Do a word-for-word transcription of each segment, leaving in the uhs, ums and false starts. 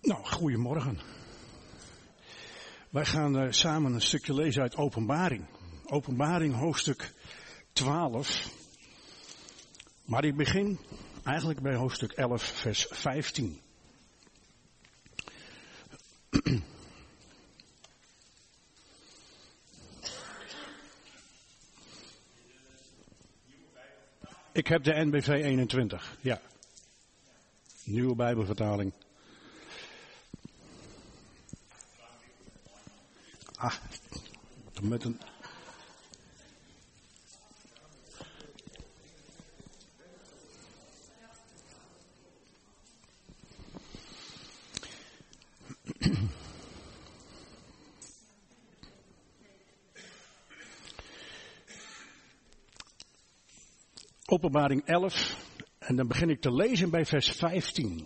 Nou, goedemorgen. Wij gaan uh, samen een stukje lezen uit Openbaring. Openbaring hoofdstuk twaalf. Maar ik begin eigenlijk bij hoofdstuk elf, vers vijftien. Ik heb de N B V eenentwintig, ja. Nieuwe Bijbelvertaling. Ah, met een... Openbaring elf, en dan begin ik te lezen bij vers vijftien.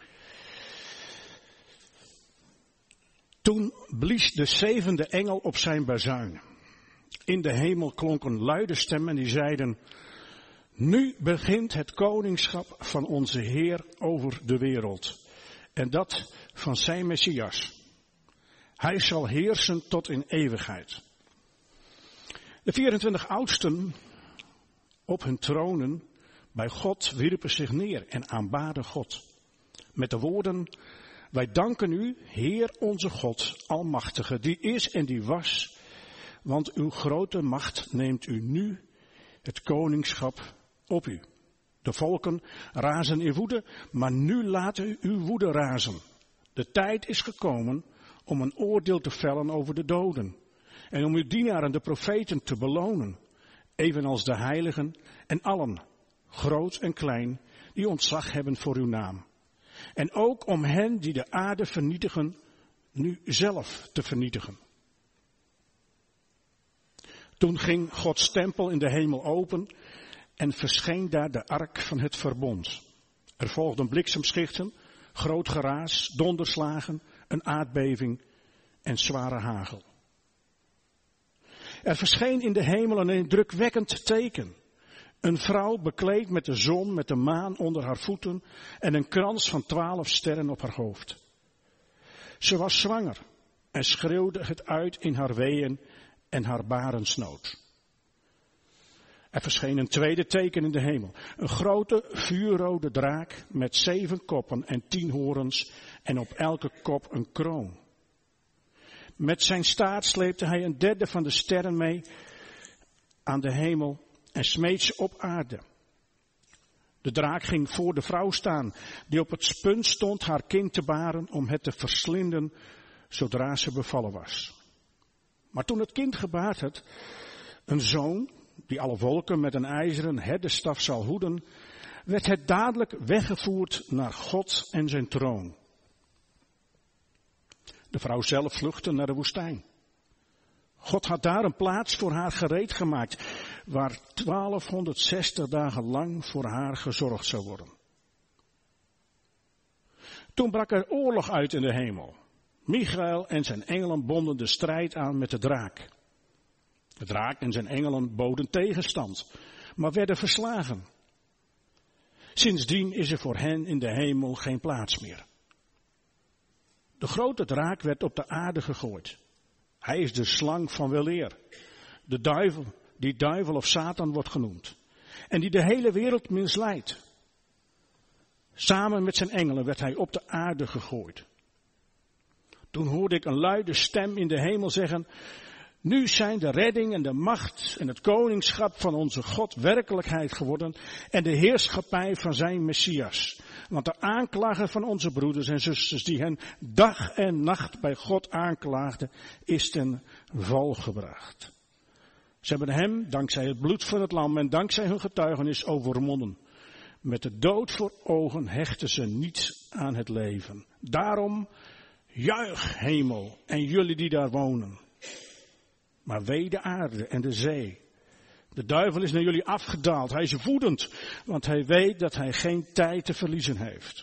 Toen blies de zevende engel op zijn bazuin. In de hemel klonken luide stemmen die zeiden: nu begint het koningschap van onze Heer over de wereld. En dat van zijn Messias. Hij zal heersen tot in eeuwigheid. De vierentwintig oudsten op hun tronen bij God wierpen zich neer en aanbaden God. Met de woorden: wij danken u, Heer onze God, Almachtige, die is en die was. Want uw grote macht neemt u nu het koningschap op u. De volken razen in woede, maar nu laat u uw woede razen. De tijd is gekomen om een oordeel te vellen over de doden. En om uw dienaren, de profeten, te belonen. Evenals de heiligen en allen, groot en klein, die ontzag hebben voor uw naam. En ook om hen die de aarde vernietigen, nu zelf te vernietigen. Toen ging Gods tempel in de hemel open en verscheen daar de ark van het verbond. Er volgden bliksemschichten, groot geraas, donderslagen, een aardbeving en zware hagel. Er verscheen in de hemel een indrukwekkend teken. Een vrouw bekleed met de zon, met de maan onder haar voeten en een krans van twaalf sterren op haar hoofd. Ze was zwanger en schreeuwde het uit in haar weeën en haar barensnood. Er verscheen een tweede teken in de hemel. Een grote vuurrode draak met zeven koppen en tien horens en op elke kop een kroon. Met zijn staart sleepte hij een derde van de sterren mee aan de hemel en smeet ze op aarde. De draak ging voor de vrouw staan, die op het punt stond haar kind te baren om het te verslinden zodra ze bevallen was. Maar toen het kind gebaard had, een zoon, die alle volken met een ijzeren herderstaf zal hoeden, werd het dadelijk weggevoerd naar God en zijn troon. De vrouw zelf vluchtte naar de woestijn. God had daar een plaats voor haar gereed gemaakt, waar twaalfhonderdzestig dagen lang voor haar gezorgd zou worden. Toen brak er oorlog uit in de hemel. Michael en zijn engelen bonden de strijd aan met de draak. De draak en zijn engelen boden tegenstand, maar werden verslagen. Sindsdien is er voor hen in de hemel geen plaats meer. De grote draak werd op de aarde gegooid. Hij is de slang van weleer. De duivel, die duivel of Satan wordt genoemd. En die de hele wereld misleidt. Samen met zijn engelen werd hij op de aarde gegooid. Toen hoorde ik een luide stem in de hemel zeggen: nu zijn de redding en de macht en het koningschap van onze God werkelijkheid geworden en de heerschappij van zijn Messias. Want de aanklager van onze broeders en zusters die hen dag en nacht bij God aanklaagden, is ten val gebracht. Ze hebben hem, dankzij het bloed van het lam en dankzij hun getuigenis, overwonnen. Met de dood voor ogen hechten ze niets aan het leven. Daarom, juich hemel en jullie die daar wonen. Maar wee de aarde en de zee. De duivel is naar jullie afgedaald. Hij is woedend, want hij weet dat hij geen tijd te verliezen heeft.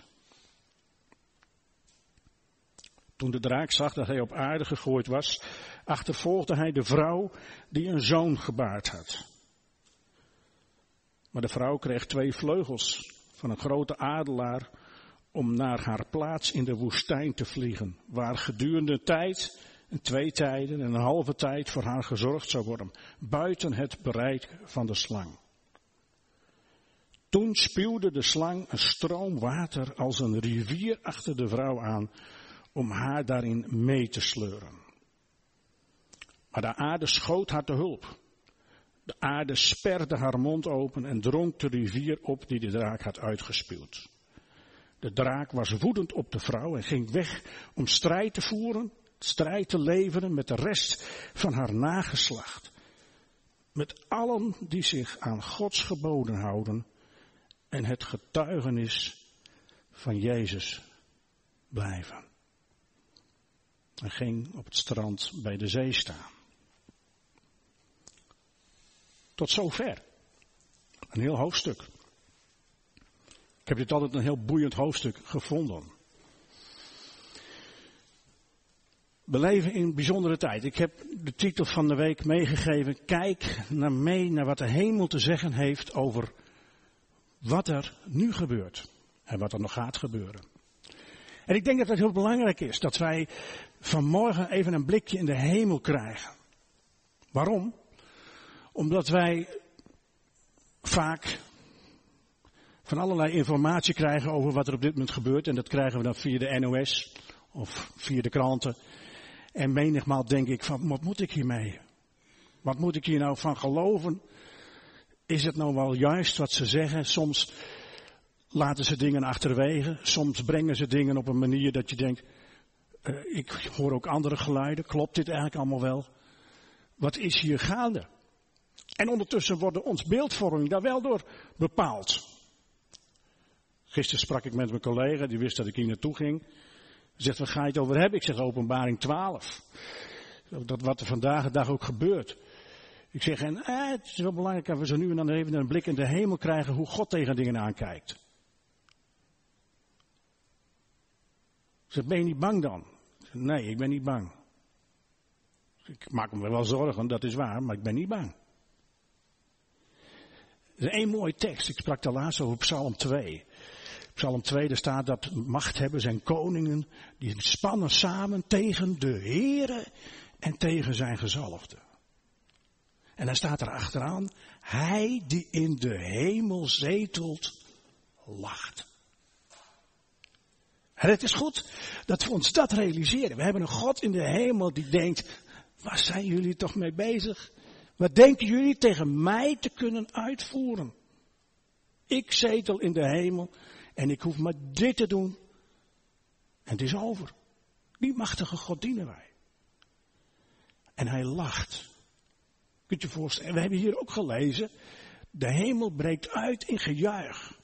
Toen de draak zag dat hij op aarde gegooid was, achtervolgde hij de vrouw die een zoon gebaard had. Maar de vrouw kreeg twee vleugels van een grote adelaar om naar haar plaats in de woestijn te vliegen, waar gedurende een tijd, en twee tijden en een halve tijd voor haar gezorgd zou worden, buiten het bereik van de slang. Toen spuwde de slang een stroom water als een rivier achter de vrouw aan, om haar daarin mee te sleuren. Maar de aarde schoot haar te hulp. De aarde sperde haar mond open en dronk de rivier op die de draak had uitgespuwd. De draak was woedend op de vrouw en ging weg om strijd te voeren, strijd te leveren met de rest van haar nageslacht. Met allen die zich aan Gods geboden houden en het getuigenis van Jezus blijven. En ging op het strand bij de zee staan. Tot zover. Een heel hoofdstuk. Ik heb dit altijd een heel boeiend hoofdstuk gevonden. We leven in een bijzondere tijd. Ik heb de titel van de week meegegeven. Kijk naar mee naar wat de hemel te zeggen heeft over wat er nu gebeurt. En wat er nog gaat gebeuren. En ik denk dat het heel belangrijk is dat wij vanmorgen even een blikje in de hemel krijgen. Waarom? Omdat wij vaak van allerlei informatie krijgen over wat er op dit moment gebeurt. En dat krijgen we dan via de N O S of via de kranten. En menigmaal denk ik van, wat moet ik hiermee? Wat moet ik hier nou van geloven? Is het nou wel juist wat ze zeggen? Soms laten ze dingen achterwege. Soms brengen ze dingen op een manier dat je denkt, uh, ik hoor ook andere geluiden. Klopt dit eigenlijk allemaal wel? Wat is hier gaande? En ondertussen wordt ons beeldvorming daar wel door bepaald. Gisteren sprak ik met mijn collega, die wist dat ik hier naartoe ging. Hij zegt, waar ga je het over hebben? Ik zeg, Openbaring twaalf. Dat wat er vandaag de dag ook gebeurt. Ik zeg, en eh, het is wel belangrijk dat we zo nu en dan even een blik in de hemel krijgen hoe God tegen dingen aankijkt. Ik zeg, ben je niet bang dan? Ik zeg, nee, ik ben niet bang. Ik maak me wel zorgen, dat is waar, maar ik ben niet bang. Er is één mooie tekst. Ik sprak daar laatst over Psalm twee. Psalm twee, daar staat dat machthebbers en koningen, die spannen samen tegen de Heere en tegen zijn gezalfde. En dan staat er achteraan, hij die in de hemel zetelt, lacht. En het is goed dat we ons dat realiseren. We hebben een God in de hemel die denkt, waar zijn jullie toch mee bezig? Wat denken jullie tegen mij te kunnen uitvoeren? Ik zetel in de hemel en ik hoef maar dit te doen. En het is over. Die machtige God dienen wij. En hij lacht. Kunt je je voorstellen? En we hebben hier ook gelezen. De hemel breekt uit in gejuich.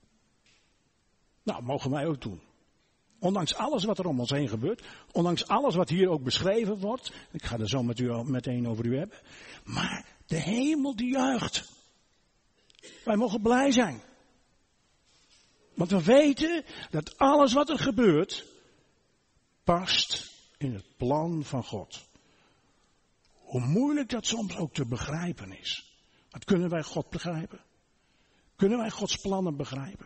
Nou, mogen wij ook doen. Ondanks alles wat er om ons heen gebeurt. Ondanks alles wat hier ook beschreven wordt. Ik ga er zo met u meteen over u hebben. Maar de hemel die juicht. Wij mogen blij zijn. Want we weten dat alles wat er gebeurt past in het plan van God. Hoe moeilijk dat soms ook te begrijpen is. Wat kunnen wij God begrijpen? Kunnen wij Gods plannen begrijpen?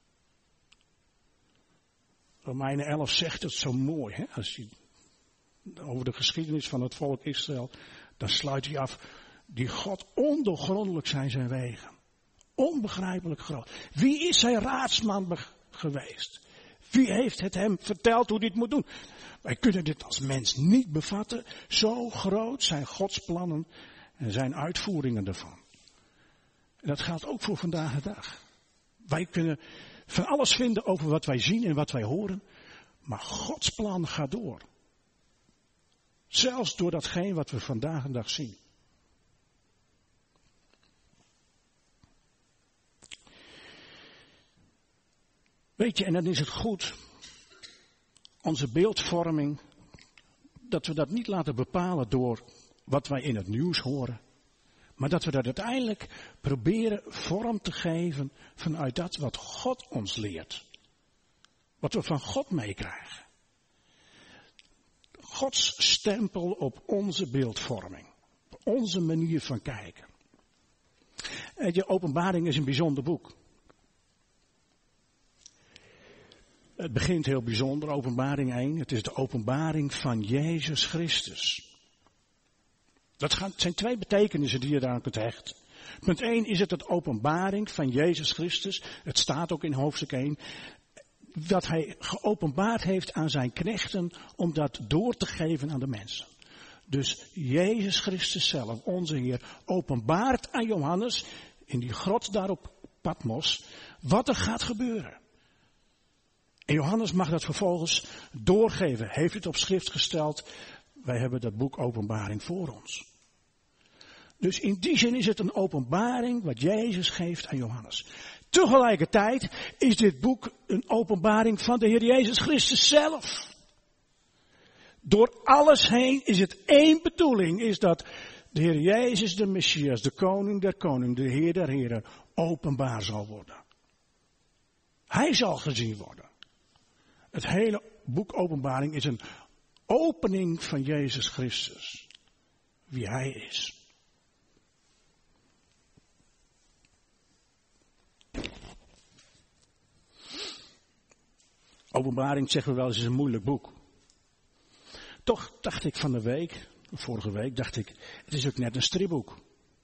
Romeinen elf zegt het zo mooi. Hè? Als je over de geschiedenis van het volk Israël, dan sluit hij af. Die God ondoorgrondelijk zijn zijn wegen. Onbegrijpelijk groot. Wie is zijn raadsman be- geweest? Wie heeft het hem verteld hoe hij het moet doen? Wij kunnen dit als mens niet bevatten. Zo groot zijn Gods plannen en zijn uitvoeringen ervan. En dat geldt ook voor vandaag de dag. Wij kunnen van alles vinden over wat wij zien en wat wij horen. Maar Gods plan gaat door. Zelfs door datgene wat we vandaag de dag zien. Weet je, en dan is het goed, onze beeldvorming, dat we dat niet laten bepalen door wat wij in het nieuws horen. Maar dat we dat uiteindelijk proberen vorm te geven vanuit dat wat God ons leert. Wat we van God meekrijgen. Gods stempel op onze beeldvorming. Op onze manier van kijken. En je Openbaring is een bijzonder boek. Het begint heel bijzonder, openbaring één. Het is de openbaring van Jezus Christus. Dat zijn twee betekenissen die je daar aan kunt hechten. Punt één is het de openbaring van Jezus Christus. Het staat ook in hoofdstuk één. Dat hij geopenbaard heeft aan zijn knechten om dat door te geven aan de mensen. Dus Jezus Christus zelf, onze Heer, openbaart aan Johannes in die grot daar op Patmos wat er gaat gebeuren. En Johannes mag dat vervolgens doorgeven. Heeft het op schrift gesteld. Wij hebben dat boek Openbaring voor ons. Dus in die zin is het een openbaring wat Jezus geeft aan Johannes. Tegelijkertijd is dit boek een openbaring van de Heer Jezus Christus zelf. Door alles heen is het één bedoeling, is dat de Heer Jezus, de Messias, de Koning der Koningen, de Heer der Heren, openbaar zal worden. Hij zal gezien worden. Het hele boek Openbaring is een opening van Jezus Christus. Wie Hij is. Openbaring, zeggen we wel eens, is een moeilijk boek. Toch dacht ik van de week, vorige week, dacht ik, het is ook net een stripboek.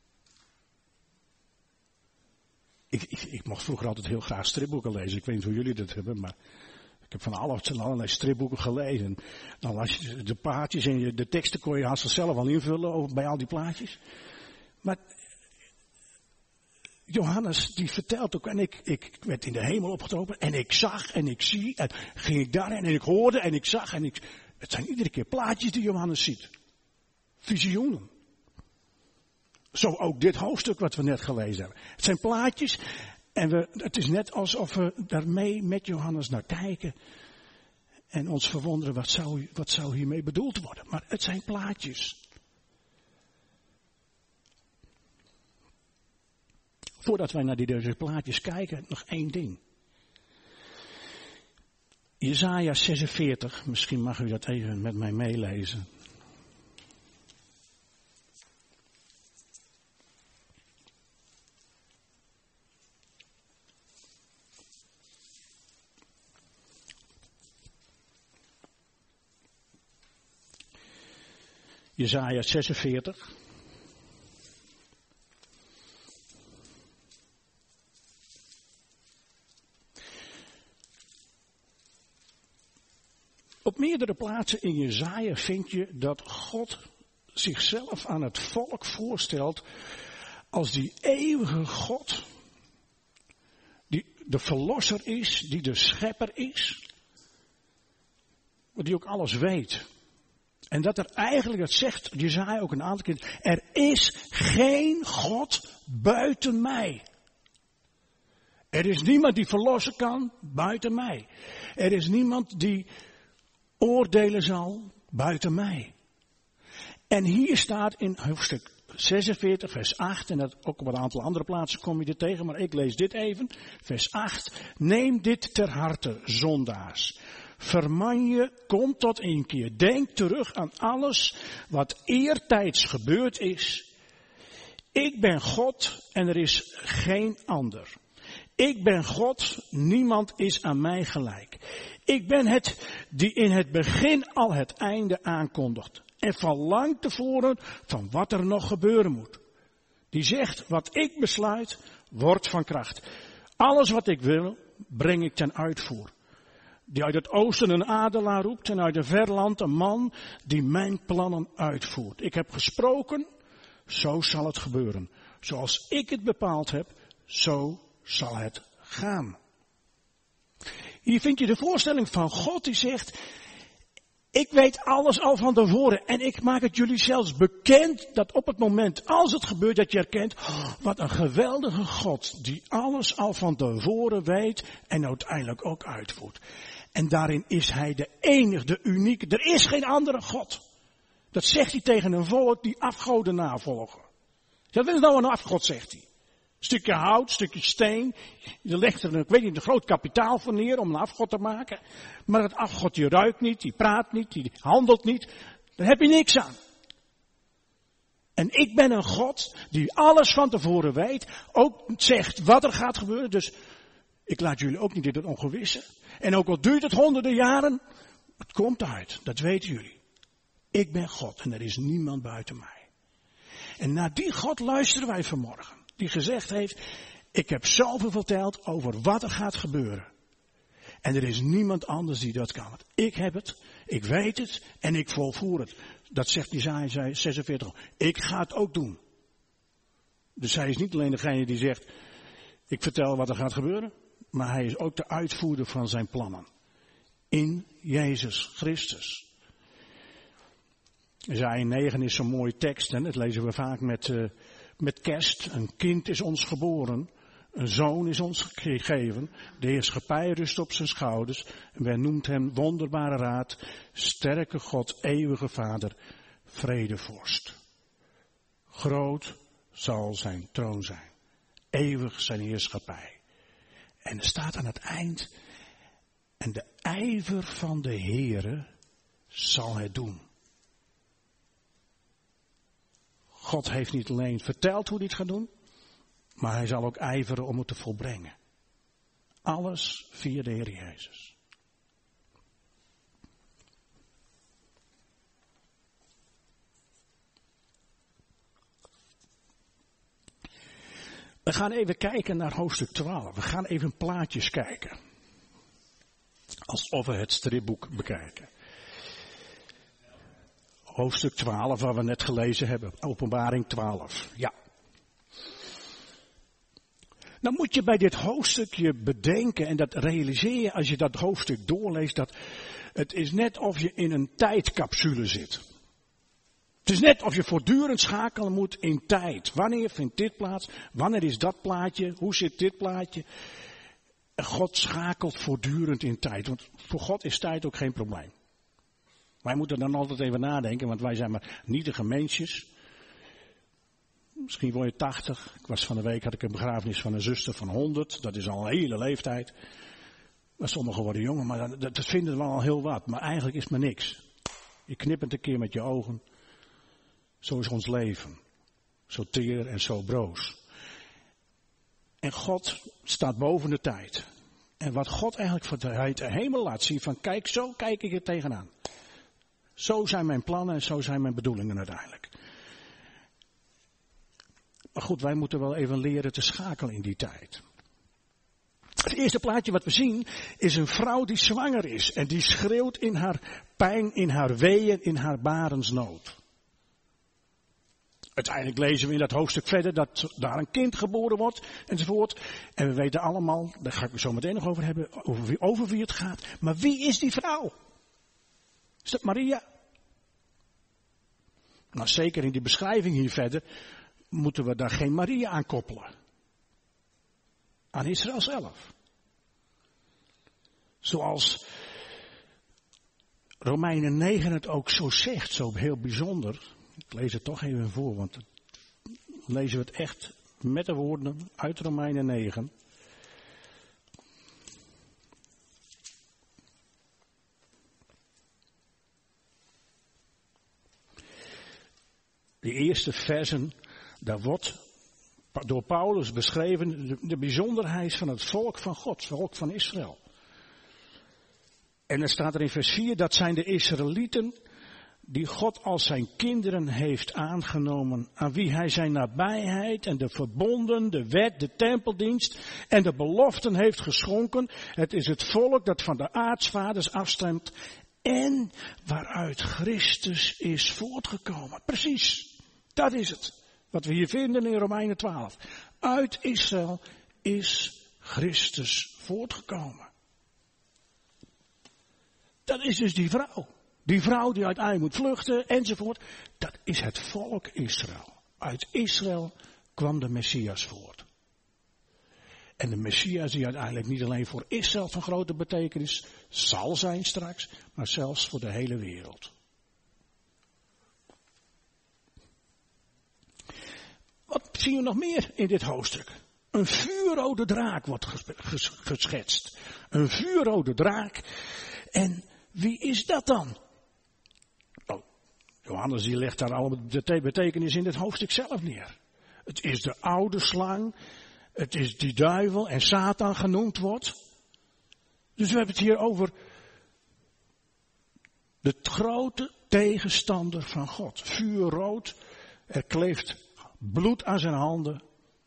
Ik, ik, ik mocht vroeger altijd heel graag stripboeken lezen. Ik weet niet hoe jullie dat hebben, maar ik heb van allerlei stripboeken gelezen. Dan las je de plaatjes en de teksten kon je haast zelf al invullen bij al die plaatjes. Maar Johannes die vertelt ook, en ik, ik werd in de hemel opgetogen en ik zag en ik zie, en ging ik daarheen en ik hoorde en ik zag en ik... Het zijn iedere keer plaatjes die Johannes ziet. Visioenen. Zo ook dit hoofdstuk wat we net gelezen hebben. Het zijn plaatjes en we, het is net alsof we daarmee met Johannes naar kijken. En ons verwonderen wat zou, wat zou hiermee bedoeld worden. Maar het zijn plaatjes. Voordat wij naar die deze plaatjes kijken, nog één ding. Jesaja zesenveertig, misschien mag u dat even met mij meelezen. Jesaja zesenveertig. Op meerdere plaatsen in Jesaja vind je dat God zichzelf aan het volk voorstelt als die eeuwige God, die de verlosser is, die de schepper is, maar die ook alles weet. En dat er eigenlijk, dat zegt Jesaja ook een aantal keer, er is geen God buiten mij. Er is niemand die verlossen kan buiten mij. Er is niemand die oordelen zal buiten mij. En hier staat in hoofdstuk zesenveertig, vers acht, en dat ook op een aantal andere plaatsen kom je dit tegen, maar ik lees dit even. Vers acht, neem dit ter harte, zondaars. Verman je, kom tot inkeer. Denk terug aan alles wat eertijds gebeurd is. Ik ben God en er is geen ander. Ik ben God, niemand is aan mij gelijk. Ik ben het die in het begin al het einde aankondigt. En van lang tevoren van wat er nog gebeuren moet. Die zegt, wat ik besluit, wordt van kracht. Alles wat ik wil, breng ik ten uitvoer. Die uit het oosten een adelaar roept en uit een ver land een man die mijn plannen uitvoert. Ik heb gesproken, zo zal het gebeuren. Zoals ik het bepaald heb, zo zal het gaan. Hier vind je de voorstelling van God die zegt, ik weet alles al van tevoren en ik maak het jullie zelfs bekend dat op het moment als het gebeurt dat je herkent, oh, wat een geweldige God die alles al van tevoren weet en uiteindelijk ook uitvoert. En daarin is hij de enige, de unieke, er is geen andere God. Dat zegt hij tegen een volk die afgoden navolgen. Wat is nou een afgod, zegt hij. Stukje hout, stukje steen. Je legt er een, ik weet niet, een groot kapitaal voor neer om een afgod te maken. Maar dat afgod die ruikt niet, die praat niet, die handelt niet. Daar heb je niks aan. En ik ben een God die alles van tevoren weet. Ook zegt wat er gaat gebeuren. Dus Ik laat jullie ook niet in het ongewisse. En ook al duurt het honderden jaren, het komt uit. Dat weten jullie. Ik ben God en er is niemand buiten mij. En naar die God luisteren wij vanmorgen. Die gezegd heeft, ik heb zoveel verteld over wat er gaat gebeuren. En er is niemand anders die dat kan. Ik heb het, ik weet het en ik volvoer het. Dat zegt Jesaja zesenveertig. Ik ga het ook doen. Dus hij is niet alleen degene die zegt, ik vertel wat er gaat gebeuren. Maar hij is ook de uitvoerder van zijn plannen. In Jezus Christus. Jesaja negen is zo'n mooie tekst. En dat lezen we vaak met, uh, met kerst. Een kind is ons geboren. Een zoon is ons gegeven. De heerschappij rust op zijn schouders. En men noemt hem wonderbare raad. Sterke God, eeuwige vader. Vredevorst. Groot zal zijn troon zijn. Eeuwig zijn heerschappij. En er staat aan het eind. En de ijver van de Heere zal het doen. God heeft niet alleen verteld hoe hij het gaat doen. Maar hij zal ook ijveren om het te volbrengen. Alles via de Heer Jezus. We gaan even kijken naar hoofdstuk twaalf. We gaan even plaatjes kijken. Alsof we het stripboek bekijken. Hoofdstuk twaalf, waar we net gelezen hebben. Openbaring twaalf. Ja. Dan moet je bij dit hoofdstukje bedenken, en dat realiseer je als je dat hoofdstuk doorleest, dat het is net of je in een tijdcapsule zit. Het is net of je voortdurend schakelen moet in tijd. Wanneer vindt dit plaats? Wanneer is dat plaatje? Hoe zit dit plaatje? God schakelt voortdurend in tijd. Want voor God is tijd ook geen probleem. Wij moeten dan altijd even nadenken, want wij zijn maar nietige mensjes. Misschien word je tachtig. Ik was van de week, had ik een begrafenis van een zuster van honderd. Dat is al een hele leeftijd. Maar sommigen worden jonger, maar dat, dat vinden we al heel wat. Maar eigenlijk is het maar niks. Je knippert een keer met je ogen. Zo is ons leven. Zo teer en zo broos. En God staat boven de tijd. En wat God eigenlijk voor de hemel laat zien, van kijk, zo kijk ik er tegenaan. Zo zijn mijn plannen en zo zijn mijn bedoelingen uiteindelijk. Maar goed, wij moeten wel even leren te schakelen in die tijd. Het eerste plaatje wat we zien is een vrouw die zwanger is. En die schreeuwt in haar pijn, in haar weeën, in haar barensnood. Uiteindelijk lezen we in dat hoofdstuk verder dat daar een kind geboren wordt enzovoort. En we weten allemaal, daar ga ik het zo meteen nog over hebben, over wie, over wie het gaat. Maar wie is die vrouw? Is dat Maria? Nou, zeker in die beschrijving hier verder moeten we daar geen Maria aan koppelen. Aan Israël zelf. Zoals Romeinen negen het ook zo zegt, zo heel bijzonder. Ik lees het toch even voor, want dan lezen we het echt met de woorden uit Romeinen negen. De eerste versen, daar wordt door Paulus beschreven de, de bijzonderheid van het volk van God, het volk van Israël. En er staat er in vers vier, dat zijn de Israëlieten die God als zijn kinderen heeft aangenomen, aan wie hij zijn nabijheid en de verbonden, de wet, de tempeldienst en de beloften heeft geschonken. Het is het volk dat van de aartsvaders afstemt en waaruit Christus is voortgekomen. Precies, dat is het. Wat we hier vinden in Romeinen twaalf. Uit Israël is Christus voortgekomen. Dat is dus die vrouw. Die vrouw die uiteindelijk moet vluchten enzovoort. Dat is het volk Israël. Uit Israël kwam de Messias voort. En de Messias die uiteindelijk niet alleen voor Israël van grote betekenis zal zijn straks, maar zelfs voor de hele wereld. Wat zien we nog meer in dit hoofdstuk? Een vuurrode draak wordt geschetst. Een vuurrode draak. En wie is dat dan? Oh, Johannes die legt daar allemaal de betekenis in dit hoofdstuk zelf neer. Het is de oude slang het is die duivel en Satan genoemd wordt. Dus we hebben het hier over de grote tegenstander van God. Vuurrood, er kleeft bloed aan zijn handen.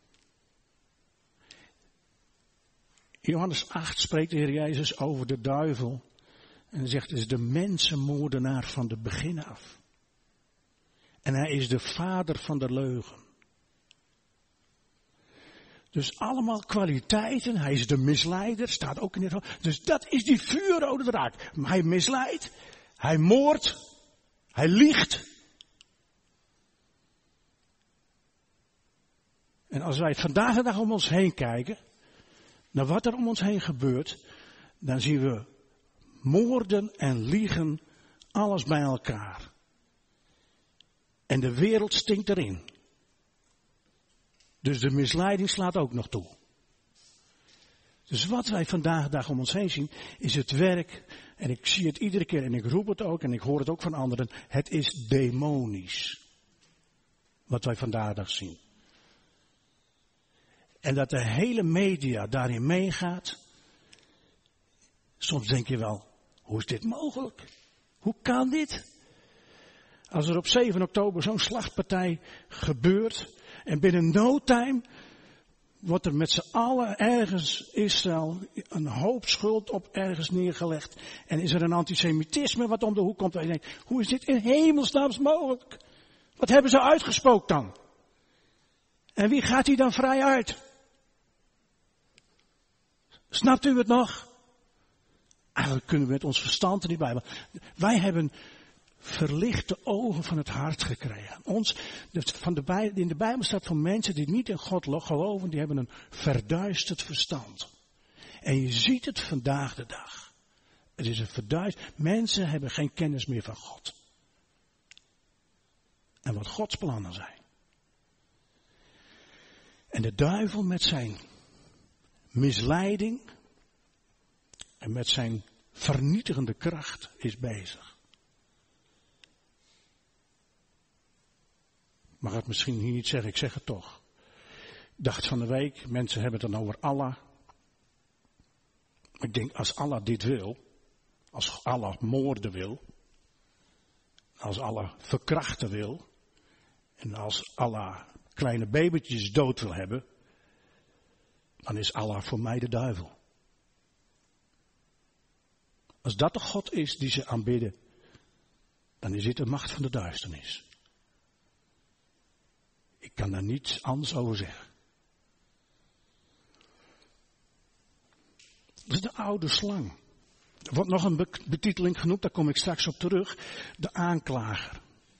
In Johannes acht spreekt de Heer Jezus over de duivel. En hij zegt, het is de mensenmoordenaar van de begin af. En hij is de vader van de leugen. Dus allemaal kwaliteiten. Hij is de misleider, staat ook in het. Dus dat is die vuurrode draak. Hij misleidt, hij moordt, hij liegt. En als wij vandaag de dag om ons heen kijken, naar wat er om ons heen gebeurt, dan zien we moorden en liegen, alles bij elkaar. En de wereld stinkt erin. Dus de misleiding slaat ook nog toe. Dus wat wij vandaag de dag om ons heen zien, is het werk, en ik zie het iedere keer en ik roep het ook en ik hoor het ook van anderen, het is demonisch. Wat wij vandaag de dag zien. En dat de hele media daarin meegaat. Soms denk je wel, hoe is dit mogelijk? Hoe kan dit? Als er op zeven oktober zo'n slachtpartij gebeurt. En binnen no time wordt er met z'n allen ergens Israël een hoop schuld op ergens neergelegd. En is er een antisemitisme wat om de hoek komt. Waar je denkt, hoe is dit in hemelsnaam mogelijk? Wat hebben ze uitgespookt dan? En wie gaat hier dan vrij uit? Snapt u het nog? Eigenlijk kunnen we met ons verstand er niet bij. Wij hebben verlichte ogen van het hart gekregen. Ons, van de Bijbel, in de Bijbel staat van mensen die niet in God geloven, die hebben een verduisterd verstand. En je ziet het vandaag de dag. Het is een verduisterd. Mensen hebben geen kennis meer van God. En wat Gods plannen zijn. En de duivel met zijn misleiding en met zijn vernietigende kracht is bezig. Ik mag het misschien hier niet zeggen, ik zeg het toch. Ik dacht van de week, mensen hebben het dan over Allah. Ik denk, als Allah dit wil, als Allah moorden wil, als Allah verkrachten wil, en als Allah kleine babytjes dood wil hebben, dan is Allah voor mij de duivel. Als dat de God is die ze aanbidden, dan is dit de macht van de duisternis. Ik kan daar niets anders over zeggen. Dat is de oude slang. Er wordt nog een betiteling genoemd, daar kom ik straks op terug. De aanklager.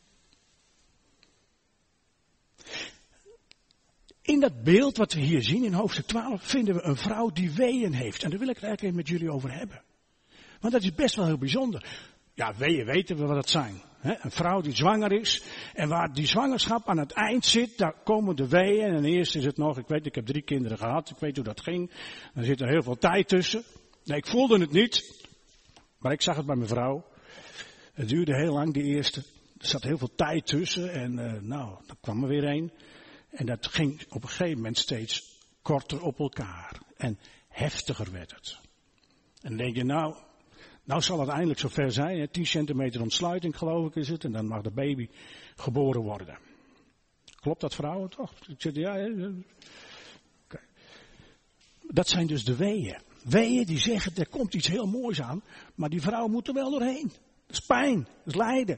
In dat beeld wat we hier zien in hoofdstuk twaalf vinden we een vrouw die weeën heeft. En daar wil ik het eigenlijk even met jullie over hebben. Want dat is best wel heel bijzonder. Ja, weeën weten we wat het zijn. He, een vrouw die zwanger is. En waar die zwangerschap aan het eind zit, daar komen de weeën. En eerst is het nog, ik weet, ik heb drie kinderen gehad. Ik weet hoe dat ging. Dan zit er heel veel tijd tussen. Nee, ik voelde het niet. Maar ik zag het bij mijn vrouw. Het duurde heel lang, die eerste. Er zat heel veel tijd tussen. En uh, nou, dan kwam er weer een. En dat ging op een gegeven moment steeds korter op elkaar. En heftiger werd het. En dan denk je, nou, nou zal het eindelijk zover zijn. Hè? tien centimeter ontsluiting geloof ik is het. En dan mag de baby geboren worden. Klopt dat vrouwen toch? Ik zeg, ja, ja. Okay. Dat zijn dus de weeën. Weeën die zeggen, er komt iets heel moois aan. Maar die vrouw moet er wel doorheen. Dat is pijn, dat is lijden.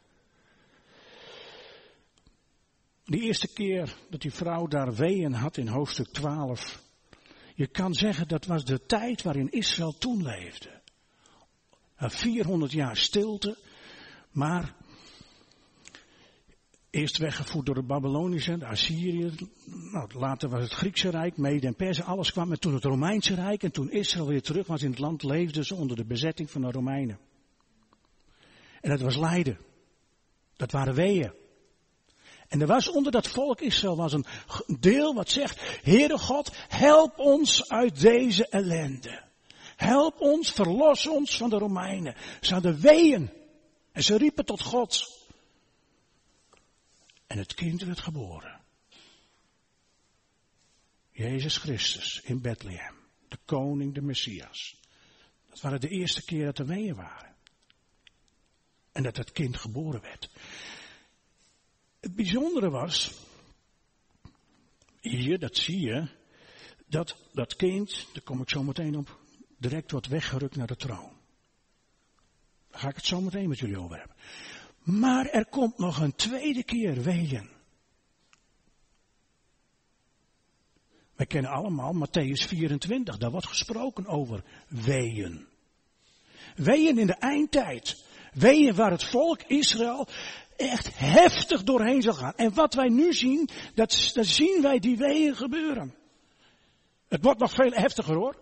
Die eerste keer dat die vrouw daar weeën had in hoofdstuk twaalf. Je kan zeggen dat was de tijd waarin Israël toen leefde. vierhonderd jaar stilte. Maar eerst weggevoerd door de Babylonische, de Assyriërs. Nou, later was het Griekse Rijk, Mede en Perzen. Alles kwam. En toen het Romeinse Rijk. En toen Israël weer terug was in het land, leefden ze onder de bezetting van de Romeinen. En dat was lijden. Dat waren weeën. En er was onder dat volk Israël was een deel wat zegt, Heere God, help ons uit deze ellende. Help ons, verlos ons van de Romeinen. Ze hadden weeën. En ze riepen tot God. En het kind werd geboren. Jezus Christus in Bethlehem. De koning, de Messias. Dat waren de eerste keer dat er weeën waren. En dat het kind geboren werd. Het bijzondere was, hier, dat zie je, dat dat kind, daar kom ik zo meteen op, direct wordt weggerukt naar de troon. Daar ga ik het zo meteen met jullie over hebben. Maar er komt nog een tweede keer weeën. Wij kennen allemaal Mattheüs vierentwintig, daar wordt gesproken over weeën. Weeën in de eindtijd. Weeën waar het volk Israël echt heftig doorheen zal gaan. En wat wij nu zien, dat, dat zien wij die weeën gebeuren. Het wordt nog veel heftiger hoor.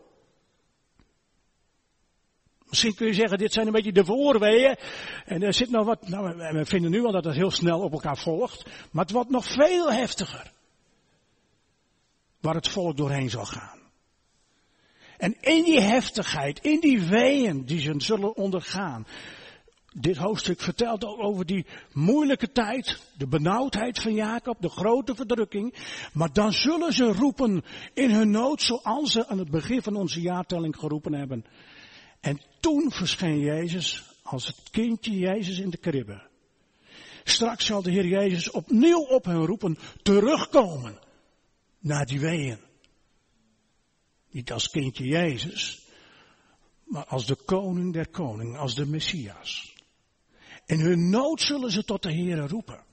Misschien kun je zeggen, dit zijn een beetje de voorweeën. En er zit nog wat, nou, we vinden nu al dat het heel snel op elkaar volgt. Maar het wordt nog veel heftiger. Waar het volk doorheen zal gaan. En in die heftigheid, in die weeën die ze zullen ondergaan. Dit hoofdstuk vertelt ook over die moeilijke tijd, de benauwdheid van Jacob, de grote verdrukking. Maar dan zullen ze roepen in hun nood zoals ze aan het begin van onze jaartelling geroepen hebben. En toen verscheen Jezus als het kindje Jezus in de kribbe. Straks zal de Heer Jezus opnieuw op hen roepen, terugkomen naar die weeën. Niet als kindje Jezus, maar als de koning der koningen, als de Messias. In hun nood zullen ze tot de Heer roepen.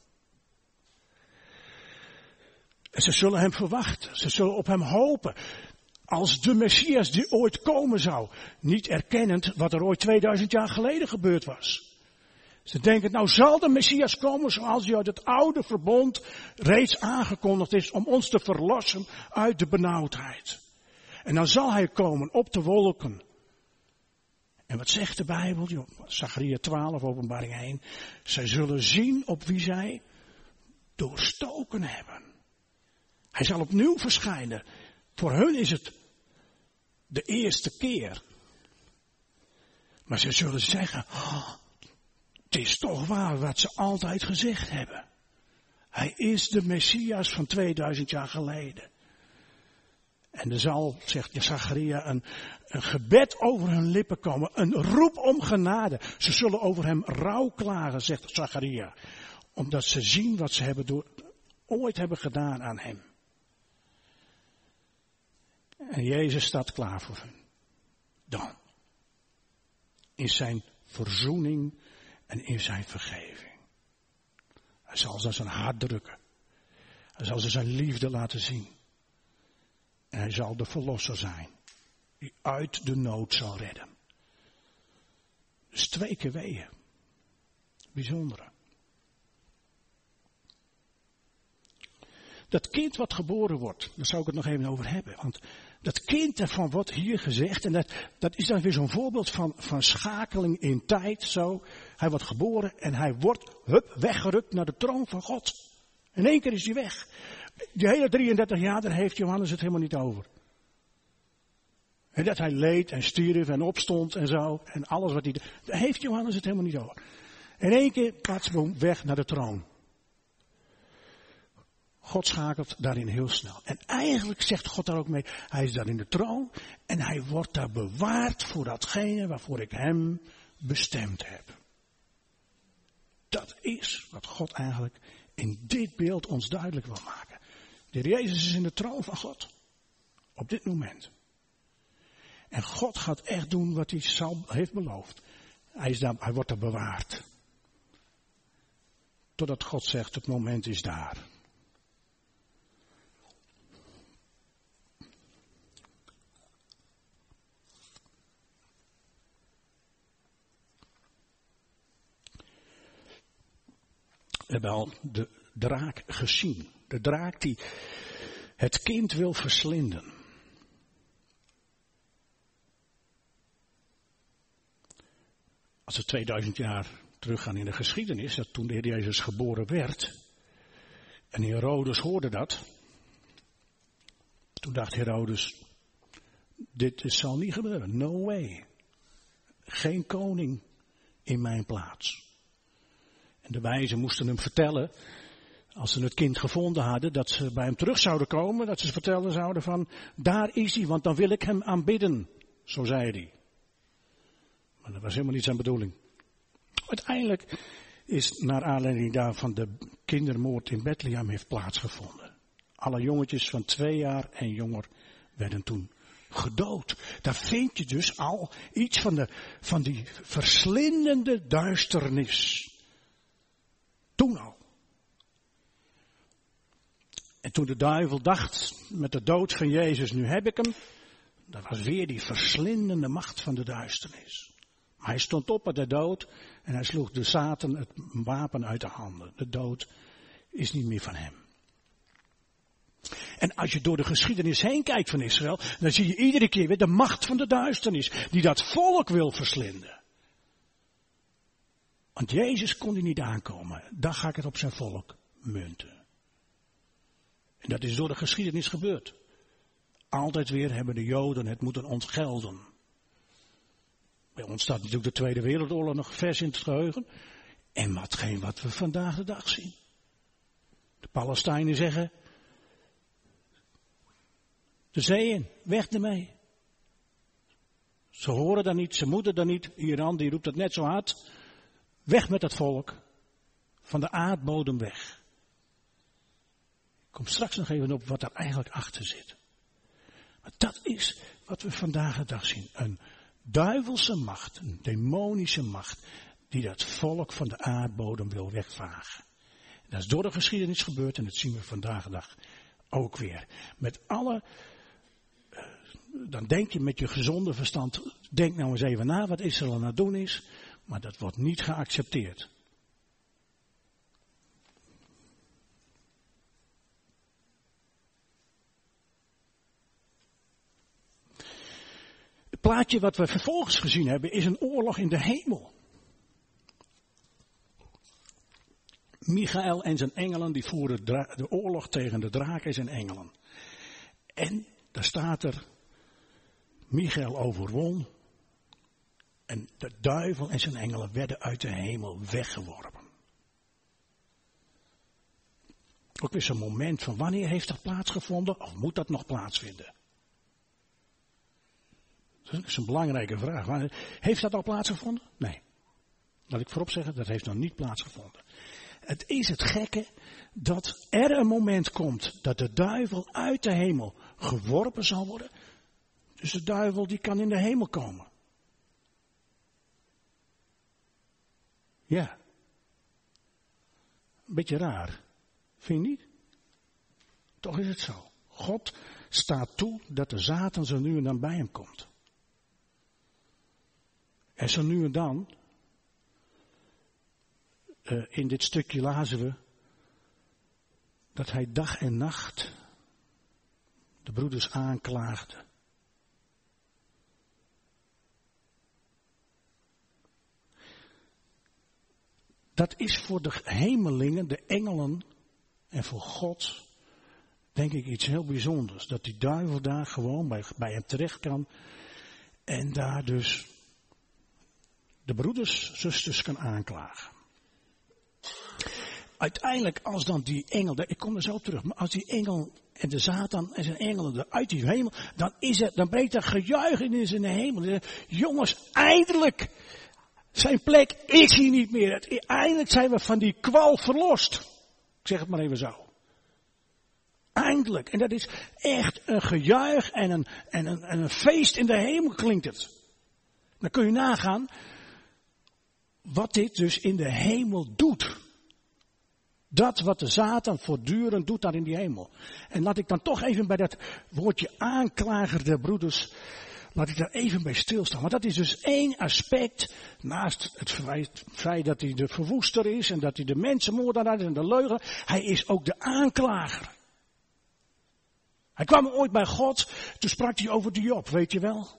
En ze zullen hem verwachten, ze zullen op hem hopen. Als de Messias die ooit komen zou, niet erkennend wat er ooit tweeduizend jaar geleden gebeurd was. Ze denken, nou zal de Messias komen zoals hij uit het oude verbond reeds aangekondigd is om ons te verlossen uit de benauwdheid. En dan zal hij komen op de wolken. En wat zegt de Bijbel? Zacharia twaalf, openbaring één. Zij zullen zien op wie zij doorstoken hebben. Hij zal opnieuw verschijnen. Voor hun is het de eerste keer. Maar ze zullen zeggen, oh, het is toch waar wat ze altijd gezegd hebben. Hij is de Messias van tweeduizend jaar geleden. En er zal, zegt Zacharia, een, een gebed over hun lippen komen. Een roep om genade. Ze zullen over hem rouw klagen, zegt Zacharia. Omdat ze zien wat ze hebben door, ooit hebben gedaan aan hem. En Jezus staat klaar voor hen. Dan. In zijn verzoening en in zijn vergeving. Hij zal ze zijn hart drukken. Hij zal ze zijn liefde laten zien. En hij zal de verlosser zijn. Die uit de nood zal redden. Dus twee keer weeën. Bijzondere. Dat kind wat geboren wordt, daar zou ik het nog even over hebben. Want dat kind daarvan wordt hier gezegd. En dat, dat is dan weer zo'n voorbeeld van, van schakeling in tijd. Zo. Hij wordt geboren en hij wordt hup, weggerukt naar de troon van God. In één keer is hij weg. Die hele drieëndertig jaar, daar heeft Johannes het helemaal niet over. En dat hij leed en stierf en opstond en zo. En alles wat hij... Daar heeft Johannes het helemaal niet over. In één keer, patsboom, weg naar de troon. God schakelt daarin heel snel. En eigenlijk zegt God daar ook mee, hij is daar in de troon en hij wordt daar bewaard voor datgene waarvoor ik hem bestemd heb. Dat is wat God eigenlijk in dit beeld ons duidelijk wil maken. De Heer Jezus is in de troon van God. Op dit moment. En God gaat echt doen wat hij zal, heeft beloofd. Hij, is daar, hij wordt daar bewaard. Totdat God zegt, het moment is daar. We hebben al de draak gezien. De draak die het kind wil verslinden. Als we tweeduizend jaar teruggaan in de geschiedenis, dat toen de Heer Jezus geboren werd, en Herodes hoorde dat, toen dacht Herodes, dit zal niet gebeuren, no way. Geen koning in mijn plaats. En de wijzen moesten hem vertellen Als ze het kind gevonden hadden, dat ze bij hem terug zouden komen, dat ze vertelden zouden van, daar is hij, want dan wil ik hem aanbidden. Zo zei hij. Maar dat was helemaal niet zijn bedoeling. Uiteindelijk is naar aanleiding daarvan de kindermoord in Bethlehem heeft plaatsgevonden. Alle jongetjes van twee jaar en jonger werden toen gedood. Daar vind je dus al iets van, de, van die verslindende duisternis. Toen al. En toen de duivel dacht met de dood van Jezus, nu heb ik hem. Dat was weer die verslindende macht van de duisternis. Maar hij stond op uit de dood en hij sloeg de Satan het wapen uit de handen. De dood is niet meer van hem. En als je door de geschiedenis heen kijkt van Israël, dan zie je iedere keer weer de macht van de duisternis die dat volk wil verslinden. Want Jezus kon die niet aankomen. Dan ga ik het op zijn volk munten. En dat is door de geschiedenis gebeurd. Altijd weer hebben de Joden het moeten ontgelden. Bij ons staat natuurlijk de Tweede Wereldoorlog nog vers in het geheugen. En watgeen wat we vandaag de dag zien. De Palestijnen zeggen, de zee in, weg ermee. Ze horen daar niet, ze moeten daar niet. Iran die roept het net zo hard. Weg met het volk. Van de aardbodem weg. Ik kom straks nog even op wat daar eigenlijk achter zit. Maar dat is wat we vandaag de dag zien. Een duivelse macht, een demonische macht, die dat volk van de aardbodem wil wegvagen. Dat is door de geschiedenis gebeurd en dat zien we vandaag de dag ook weer. Met alle, uh, dan denk je met je gezonde verstand, denk nou eens even na wat Israël aan het doen is, maar dat wordt niet geaccepteerd. Het plaatje wat we vervolgens gezien hebben is een oorlog in de hemel. Michael en zijn engelen die voeren de oorlog tegen de draken en zijn engelen. En daar staat er, Michael overwon en de duivel en zijn engelen werden uit de hemel weggeworpen. Ook weer zo'n moment van wanneer heeft dat plaatsgevonden of moet dat nog plaatsvinden? Dat is een belangrijke vraag. Heeft dat al plaatsgevonden? Nee. Laat ik voorop zeggen, dat heeft nog niet plaatsgevonden. Het is het gekke dat er een moment komt dat de duivel uit de hemel geworpen zal worden. Dus de duivel die kan in de hemel komen. Ja. Een beetje raar. Vind je niet? Toch is het zo. God staat toe dat de Satan zo nu en dan bij hem komt. En zo nu en dan, uh, in dit stukje lazen we, dat hij dag en nacht de broeders aanklaagde. Dat is voor de hemelingen, de engelen en voor God, denk ik iets heel bijzonders. Dat die duivel daar gewoon bij, bij hem terecht kan en daar dus de broeders, zusters kan aanklagen. Uiteindelijk als dan die engel, ik kom er zo op terug, maar als die engel en de Satan en zijn engelen er uit die hemel, dan is er, dan breekt er gejuichenis in de hemel. Jongens, eindelijk, zijn plek is hier niet meer. Eindelijk zijn we van die kwal verlost. Ik zeg het maar even zo. Eindelijk. En dat is echt een gejuich en een, en een, en een feest in de hemel klinkt het. Dan kun je nagaan wat dit dus in de hemel doet. Dat wat de Satan voortdurend doet daar in die hemel. En laat ik dan toch even bij dat woordje aanklager der broeders, laat ik daar even bij stilstaan. Want dat is dus één aspect, naast het feit dat hij de verwoester is en dat hij de mensenmoordenaar is en de leugenaar. Hij is ook de aanklager. Hij kwam ooit bij God, toen sprak hij over de Job, weet je wel.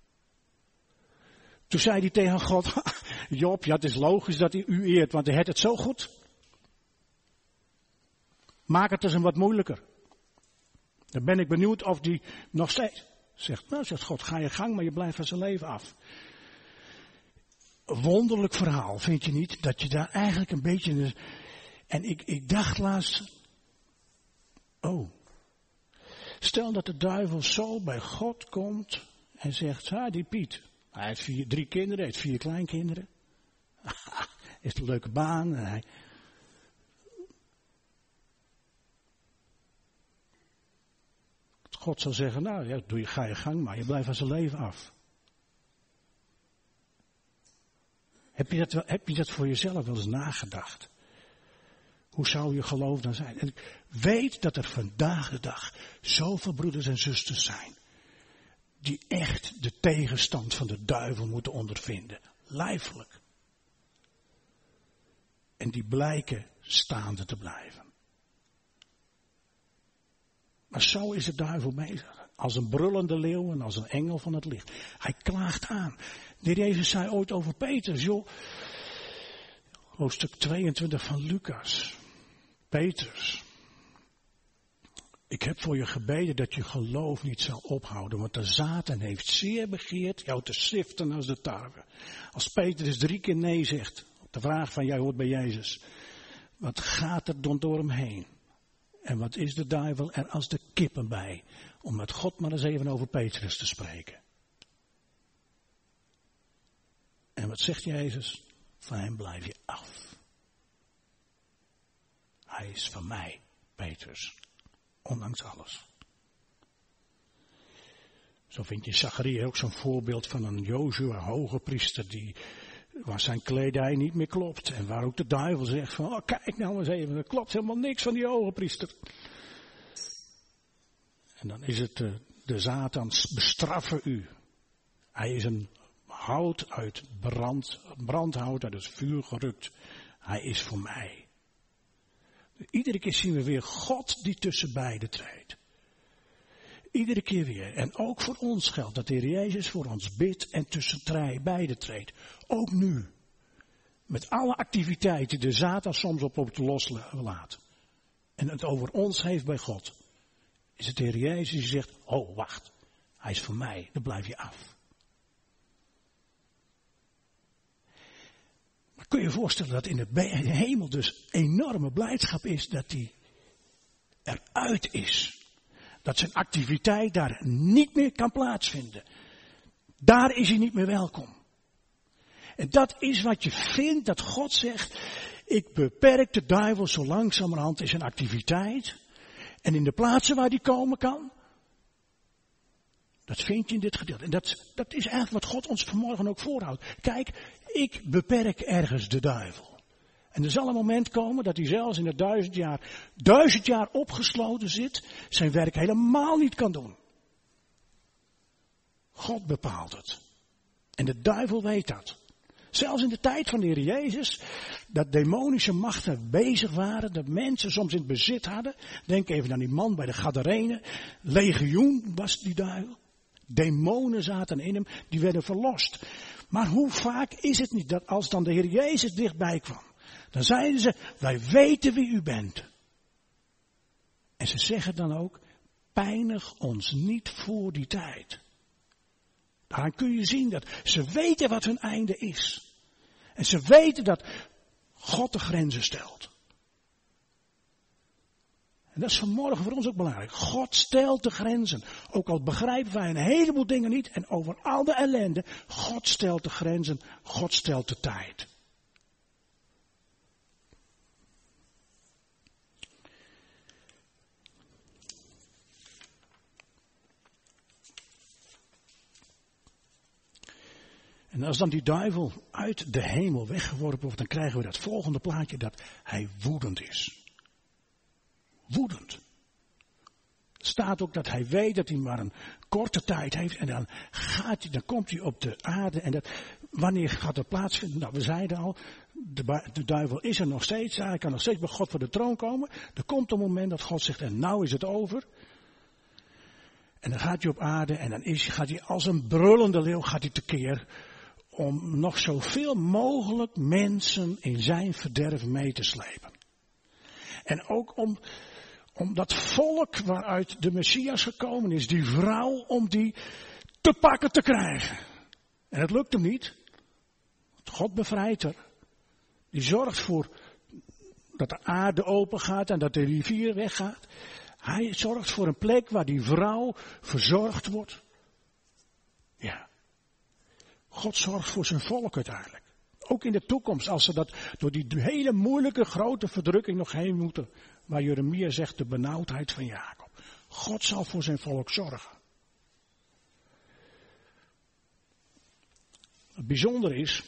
Toen zei hij tegen God, Job, ja het is logisch dat hij u eert, want hij heeft het zo goed. Maak het dus een wat moeilijker. Dan ben ik benieuwd of die nog steeds zegt, nou zegt God, ga je gang, maar je blijft van zijn leven af. Wonderlijk verhaal, vind je niet? Dat je daar eigenlijk een beetje... En ik, ik dacht laatst, oh, stel dat de duivel zo bij God komt en zegt, ah, die Piet, hij heeft vier, drie kinderen, hij heeft vier kleinkinderen. Heeft een leuke baan. En hij... God zal zeggen, nou ja, doe je, ga je gang, maar je blijft van zijn leven af. Heb je dat, wel, heb je dat voor jezelf wel eens nagedacht? Hoe zou je geloof dan zijn? En ik weet dat er vandaag de dag zoveel broeders en zusters zijn die echt de tegenstand van de duivel moeten ondervinden. Lijfelijk. En die blijken staande te blijven. Maar zo is de duivel bezig. Als een brullende leeuw en als een engel van het licht. Hij klaagt aan. De Heer Jezus zei ooit over Petrus, joh. Hoofdstuk tweeëntwintig van Lucas. Petrus. Ik heb voor je gebeden dat je geloof niet zal ophouden. Want de Satan heeft zeer begeerd jou te siften als de tarwe. Als Petrus drie keer nee zegt. Op de vraag van jij hoort bij Jezus. Wat gaat er dan door hem heen? En wat is de duivel er als de kippen bij? Om met God maar eens even over Petrus te spreken. En wat zegt Jezus? Van hem blijf je af. Hij is van mij, Petrus. Ondanks alles. Zo vind je in Zacharia ook zo'n voorbeeld van een Jozua, hoge priester, die, waar zijn kledij niet meer klopt. En waar ook de duivel zegt van, oh kijk nou eens even, er klopt helemaal niks van die hoge priester. En dan is het de, de Satans bestraffen u. Hij is een hout uit brand, brandhout uit het vuur gerukt. Hij is voor mij. Iedere keer zien we weer God die tussen beiden treedt. Iedere keer weer. En ook voor ons geldt dat de Heer Jezus voor ons bidt en tussen beiden treedt. Ook nu. Met alle activiteiten die de Satan soms op het loslaat. En het over ons heeft bij God. Is het de Heer Jezus die zegt, oh wacht, hij is voor mij, dan blijf je af. Maar kun je je voorstellen dat in de hemel dus enorme blijdschap is dat hij eruit is. Dat zijn activiteit daar niet meer kan plaatsvinden. Daar is hij niet meer welkom. En dat is wat je vindt, dat God zegt, ik beperk de duivel zo langzamerhand in zijn activiteit. En in de plaatsen waar die komen kan, dat vind je in dit gedeelte. En dat, dat is eigenlijk wat God ons vanmorgen ook voorhoudt. Kijk, ik beperk ergens de duivel. En er zal een moment komen dat hij zelfs in het duizend jaar, duizend jaar opgesloten zit, zijn werk helemaal niet kan doen. God bepaalt het. En de duivel weet dat. Zelfs in de tijd van de Heer Jezus, dat demonische machten bezig waren, dat mensen soms in het bezit hadden. Denk even aan die man bij de Gadarenen. Legioen was die duivel. Demonen zaten in hem, die werden verlost. Maar hoe vaak is het niet dat als dan de Heer Jezus dichtbij kwam, dan zeiden ze, wij weten wie u bent. En ze zeggen dan ook, pijnig ons niet voor die tijd. Daaraan kun je zien dat ze weten wat hun einde is. En ze weten dat God de grenzen stelt. En dat is vanmorgen voor ons ook belangrijk. God stelt de grenzen. Ook al begrijpen wij een heleboel dingen niet. En over al de ellende. God stelt de grenzen. God stelt de tijd. En als dan die duivel uit de hemel weggeworpen wordt, dan krijgen we dat volgende plaatje dat hij woedend is. Woedend. Er staat ook dat hij weet dat hij maar een korte tijd heeft en dan gaat hij, dan komt hij op de aarde en dat, wanneer gaat dat plaatsvinden? Nou, we zeiden al, de, de duivel is er nog steeds, hij kan nog steeds bij God voor de troon komen. Er komt een moment dat God zegt, en nou is het over. En dan gaat hij op aarde en dan is, gaat hij als een brullende leeuw gaat hij tekeer om nog zoveel mogelijk mensen in zijn verderf mee te slepen. En ook om, om dat volk waaruit de Messias gekomen is, die vrouw, om die te pakken te krijgen. En het lukt hem niet. God bevrijdt haar. Die zorgt voor dat de aarde open gaat en dat de rivier weggaat. Hij zorgt voor een plek waar die vrouw verzorgd wordt. Ja. God zorgt voor zijn volk uiteindelijk. Ook in de toekomst, als ze dat door die hele moeilijke grote verdrukking nog heen moeten. Waar Jeremia zegt, de benauwdheid van Jacob. God zal voor zijn volk zorgen. Het bijzondere is,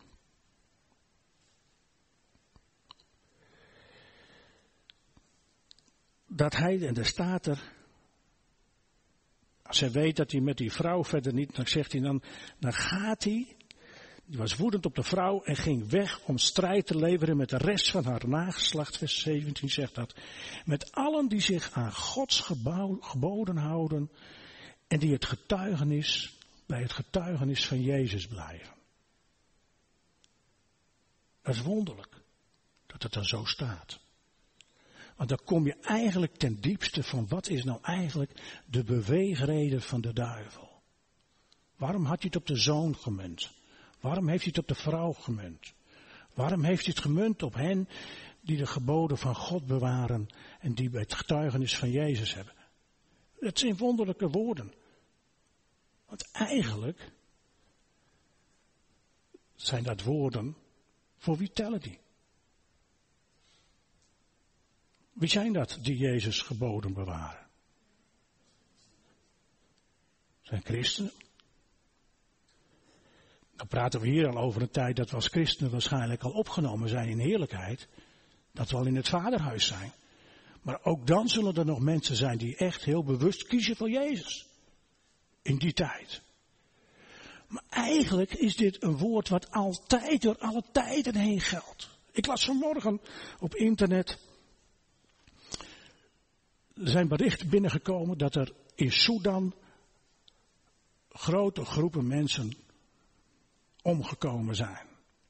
dat hij, en er staat er, als hij weet dat hij met die vrouw verder niet, dan zegt hij dan, dan gaat hij, die was woedend op de vrouw en ging weg om strijd te leveren met de rest van haar nageslacht, vers zeventien zegt dat, met allen die zich aan Gods gebouw, geboden houden en die het getuigenis, bij het getuigenis van Jezus blijven. Dat is wonderlijk, dat het dan zo staat. Want dan kom je eigenlijk ten diepste van wat is nou eigenlijk de beweegreden van de duivel. Waarom had hij het op de zoon gemunt? Waarom heeft hij het op de vrouw gemunt? Waarom heeft hij het gemunt op hen die de geboden van God bewaren en die bij het getuigenis van Jezus hebben? Het zijn wonderlijke woorden. Want eigenlijk zijn dat woorden, voor wie tellen die? Wie zijn dat die Jezus geboden bewaren? Zijn christenen. Dan praten we hier al over een tijd dat we als christenen waarschijnlijk al opgenomen zijn in heerlijkheid. Dat we al in het vaderhuis zijn. Maar ook dan zullen er nog mensen zijn die echt heel bewust kiezen voor Jezus. In die tijd. Maar eigenlijk is dit een woord wat altijd door alle tijden heen geldt. Ik las vanmorgen op internet. Er zijn berichten binnengekomen dat er in Sudan grote groepen mensen omgekomen zijn.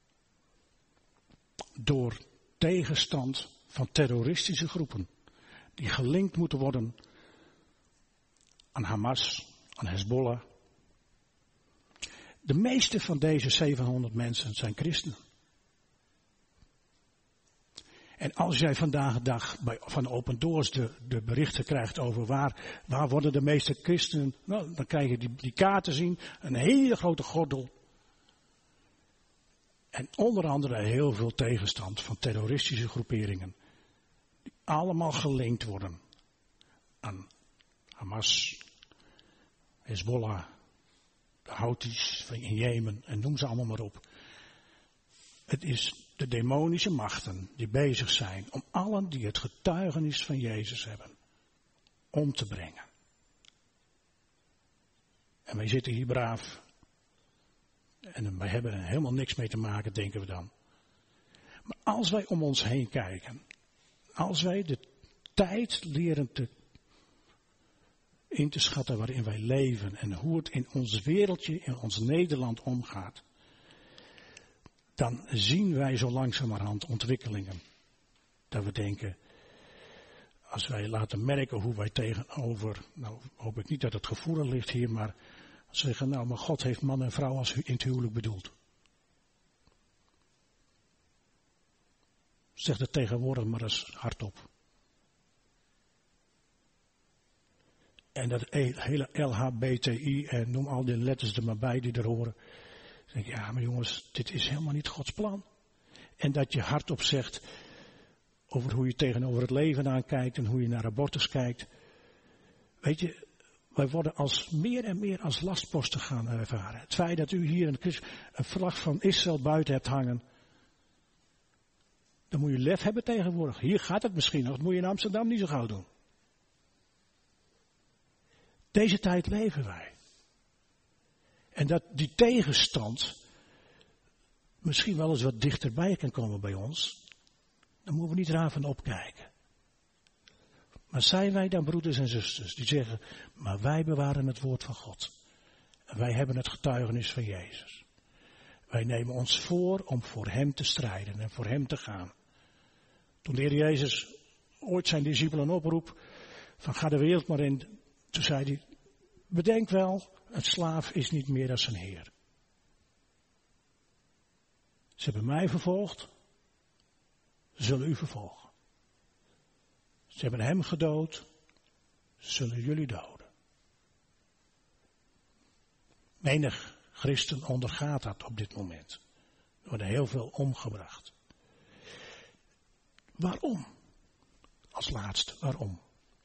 Door tegenstand van terroristische groepen. Die gelinkt moeten worden aan Hamas, aan Hezbollah. De meeste van deze zevenhonderd mensen zijn christenen. En als jij vandaag de dag bij, van Open Doors de, de berichten krijgt over waar, waar worden de meeste christenen, nou, dan krijg je die, die kaarten zien, een hele grote gordel. En onder andere heel veel tegenstand van terroristische groeperingen. Die allemaal gelinkt worden aan Hamas, Hezbollah, de Houthis in Jemen en noem ze allemaal maar op. Het is de demonische machten die bezig zijn om allen die het getuigenis van Jezus hebben, om te brengen. En wij zitten hier braaf. En wij hebben er helemaal niks mee te maken, denken we dan. Maar als wij om ons heen kijken, als wij de tijd leren te, in te schatten waarin wij leven en hoe het in ons wereldje, in ons Nederland omgaat, dan zien wij zo langzamerhand ontwikkelingen. Dat we denken, als wij laten merken hoe wij tegenover, nou hoop ik niet dat het gevoelig ligt hier, maar zeggen, nou maar God heeft man en vrouw als in het huwelijk bedoeld. Zeg dat tegenwoordig maar eens hardop. En dat hele L H B T I en noem al die letters er maar bij die er horen. Dan denk ik, ja maar jongens, dit is helemaal niet Gods plan. En dat je hardop zegt over hoe je tegenover het leven aankijkt en hoe je naar abortus kijkt. Weet je, wij worden als meer en meer als lastposten gaan ervaren. Het feit dat u hier een, een vlag van Israël buiten hebt hangen. Dan moet je lef hebben tegenwoordig. Hier gaat het misschien nog. Dat moet je in Amsterdam niet zo gauw doen. Deze tijd leven wij. En dat die tegenstand misschien wel eens wat dichterbij kan komen bij ons. Dan moeten we niet raar van opkijken. Maar zijn wij dan broeders en zusters die zeggen, maar wij bewaren het woord van God. En wij hebben het getuigenis van Jezus. Wij nemen ons voor om voor hem te strijden en voor hem te gaan. Toen de Heer Jezus ooit zijn discipelen oproep, van ga de wereld maar in. Toen zei hij, bedenk wel, een slaaf is niet meer dan zijn Heer. Ze hebben mij vervolgd. zullen u vervolgen. Ze hebben hem gedood, zullen jullie doden. Menig christen ondergaat dat op dit moment. Er worden heel veel omgebracht. Waarom? Als laatste, waarom?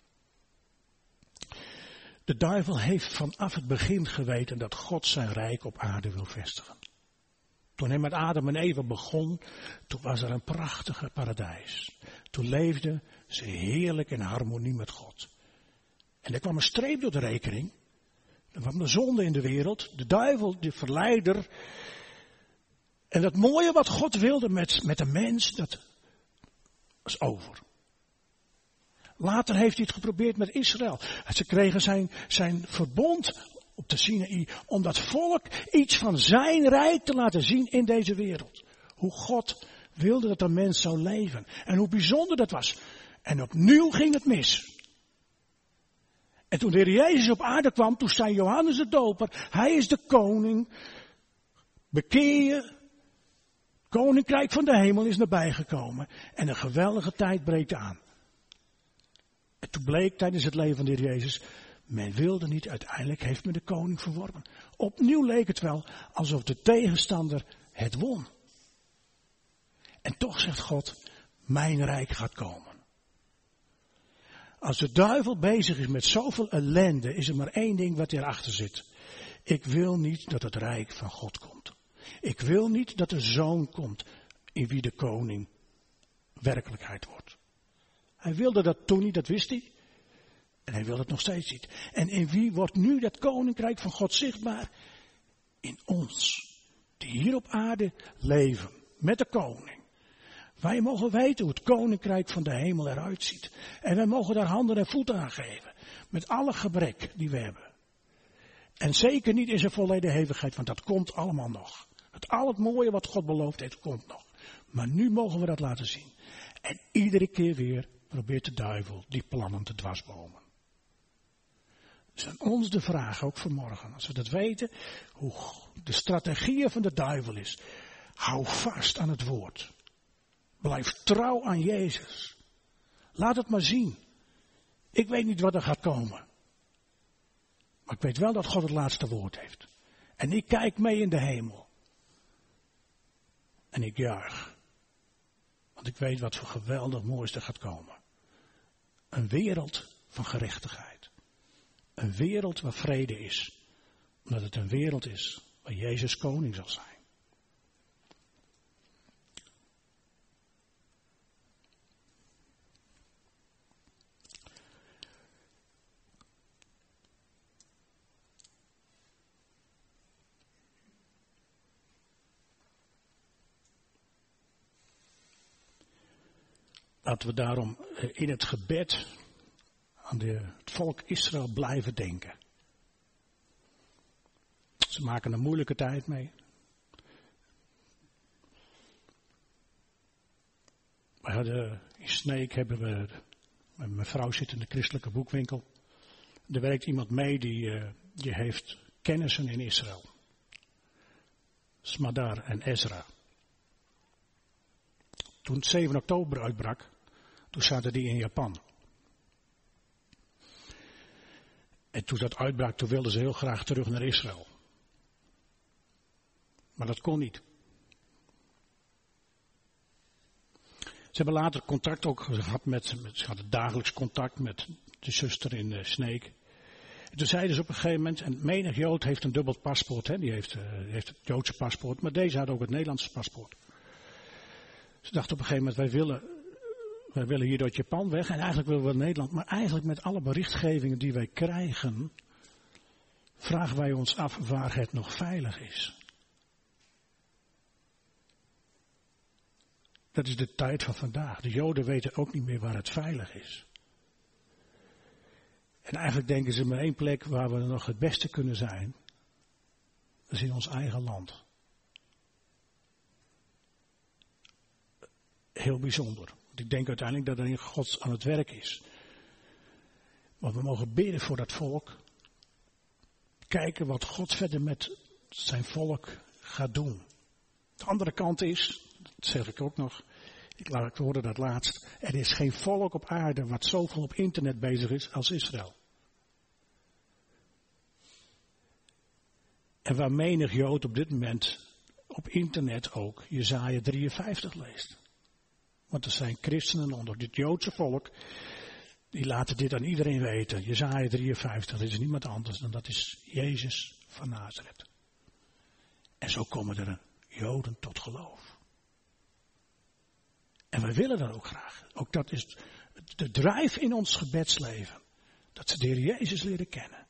De duivel heeft vanaf het begin geweten dat God zijn rijk op aarde wil vestigen. Toen hij met Adam en Eva begon, toen was er een prachtige paradijs. Toen leefden ze heerlijk in harmonie met God. En er kwam een streep door de rekening. Er kwam de zonde in de wereld, de duivel, de verleider. En dat mooie wat God wilde met, met de mens, dat was over. Later heeft hij het geprobeerd met Israël. Ze kregen zijn, zijn verbond op de Sinaï om dat volk iets van zijn rijk te laten zien in deze wereld. Hoe God wilde dat de mens zou leven. En hoe bijzonder dat was. En opnieuw ging het mis. En toen de Heer Jezus op aarde kwam, toen zei Johannes de Doper, hij is de koning. Bekeer je. Koninkrijk van de hemel is nabijgekomen. En een geweldige tijd breekt aan. En toen bleek tijdens het leven van de Heer Jezus, men wilde niet, uiteindelijk heeft men de koning verworpen. Opnieuw leek het wel alsof de tegenstander het won. En toch zegt God, mijn rijk gaat komen. Als de duivel bezig is met zoveel ellende, is er maar één ding wat erachter zit. Ik wil niet dat het rijk van God komt. Ik wil niet dat de zoon komt in wie de koning werkelijkheid wordt. Hij wilde dat toen niet, dat wist hij. En hij wil het nog steeds niet. En in wie wordt nu dat koninkrijk van God zichtbaar? In ons. Die hier op aarde leven. Met de koning. Wij mogen weten hoe het koninkrijk van de hemel eruit ziet. En wij mogen daar handen en voeten aan geven. Met alle gebrek die we hebben. En zeker niet in zijn volledige hevigheid, want dat komt allemaal nog. Het al het mooie wat God beloofd heeft, komt nog. Maar nu mogen we dat laten zien. En iedere keer weer probeert de duivel die plannen te dwarsbomen. Dus aan ons de vraag, ook vanmorgen, als we dat weten, hoe de strategieën van de duivel is. Hou vast aan het woord. Blijf trouw aan Jezus. Laat het maar zien. Ik weet niet wat er gaat komen. Maar ik weet wel dat God het laatste woord heeft. En ik kijk mee in de hemel. En ik juich. Want ik weet wat voor geweldig moois er gaat komen. Een wereld van gerechtigheid. Een wereld waar vrede is. Omdat het een wereld is waar Jezus koning zal zijn. Laten we daarom in het gebed aan de, het volk Israël blijven denken. Ze maken een moeilijke tijd mee. We hadden in Sneek hebben we, mijn vrouw zit in de christelijke boekwinkel. Er werkt iemand mee die, die heeft kennissen in Israël. Smadar en Ezra. Toen zeven oktober uitbrak, toen zaten die in Japan. En toen dat uitbrak, toen wilden ze heel graag terug naar Israël. Maar dat kon niet. Ze hebben later contact ook gehad met, met ze hadden dagelijks contact met de zuster in uh, Sneek. En toen zeiden ze op een gegeven moment, en menig Jood heeft een dubbel paspoort, hè, die heeft, uh, die heeft het Joodse paspoort, maar deze had ook het Nederlandse paspoort. Ze dachten op een gegeven moment, wij willen, wij willen hier uit Japan weg en eigenlijk willen we Nederland. Maar eigenlijk met alle berichtgevingen die wij krijgen, vragen wij ons af waar het nog veilig is. Dat is de tijd van vandaag. De Joden weten ook niet meer waar het veilig is. En eigenlijk denken ze maar één plek waar we nog het beste kunnen zijn. Dat is in ons eigen land. Heel bijzonder. Want ik denk uiteindelijk dat er in God aan het werk is. Maar we mogen bidden voor dat volk. Kijken wat God verder met zijn volk gaat doen. De andere kant is, dat zeg ik ook nog, Ik laat horen dat laatst. Er is geen volk op aarde wat zoveel op internet bezig is als Israël. En waar menig Jood op dit moment op internet ook Jesaja drieënvijftig leest. Want er zijn christenen onder dit Joodse volk, die laten dit aan iedereen weten. Jesaja drieënvijftig, dat is niemand anders dan dat is Jezus van Nazareth. En zo komen er Joden tot geloof. En wij willen dat ook graag. Ook dat is de drive in ons gebedsleven. Dat ze de Heer Jezus leren kennen.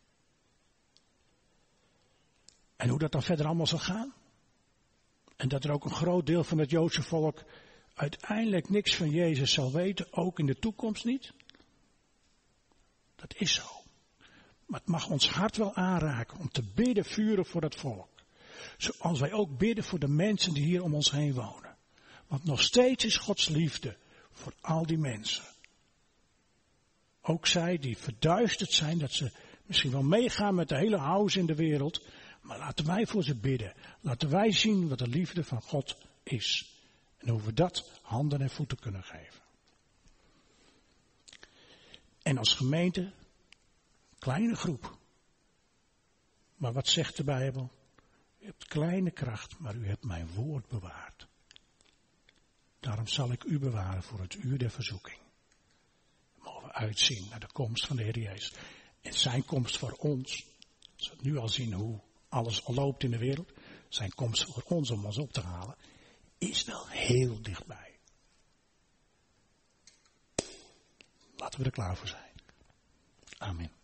En hoe dat dan verder allemaal zal gaan. En dat er ook een groot deel van het Joodse volk uiteindelijk niks van Jezus zal weten, ook in de toekomst niet. Dat is zo. Maar het mag ons hart wel aanraken om te bidden, vuren voor dat volk. Zoals wij ook bidden voor de mensen die hier om ons heen wonen. Want nog steeds is Gods liefde voor al die mensen. Ook zij die verduisterd zijn, dat ze misschien wel meegaan met de hele house in de wereld. Maar laten wij voor ze bidden. Laten wij zien wat de liefde van God is. En hoe we dat handen en voeten kunnen geven. En als gemeente, kleine groep. Maar wat zegt de Bijbel? U hebt kleine kracht, maar u hebt mijn woord bewaard. Daarom zal ik u bewaren voor het uur der verzoeking. We mogen uitzien naar de komst van de Heer Jezus. En zijn komst voor ons. Als we nu al zien hoe alles al loopt in de wereld. Zijn komst voor ons om ons op te halen. Is wel heel dichtbij. Laten we er klaar voor zijn. Amen.